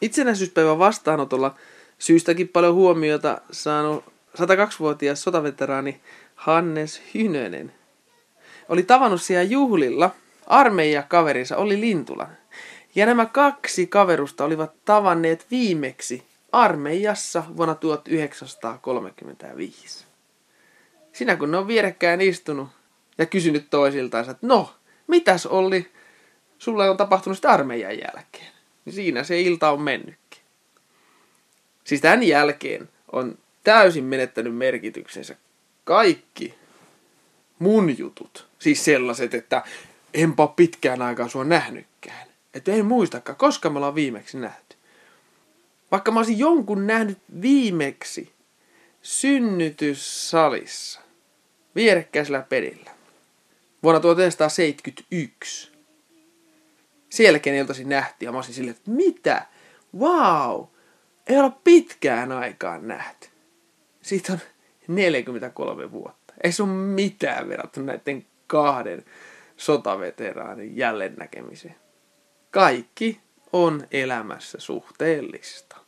Itsenäisyyspäivän vastaanotolla syystäkin paljon huomiota saanut 102-vuotias sotaveteraani Hannes Hynönen oli tavannut siellä juhlilla armeijakaverinsa Olli Lintulan. Ja nämä kaksi kaverusta olivat tavanneet viimeksi armeijassa vuonna 1935. Siinä kun ne on vierekkäin istunut ja kysynyt toisiltaan, että no, mitäs Olli, sulle on tapahtunut sitä armeijan jälkeen? Niin siinä se ilta on mennytkin. Siis tämän jälkeen on täysin menettänyt merkityksensä kaikki mun jutut. Siis sellaiset, että enpä ole pitkään aikaa sua nähnytkään. Että en muistakaan, koska me ollaan viimeksi nähty. Vaikka mä olisin jonkun nähnyt viimeksi synnytyssalissa, vierekkäisellä pedillä, vuonna 1971. Siellä keneltäsi nähtiin ja mä olisin silleen, että mitä? Vau! Ei olla pitkään aikaan nähty. Siitä on 43 vuotta. Ei se ole mitään verrattuna näiden kahden sotaveteraanin jälleen näkemiseen. Kaikki on elämässä suhteellista.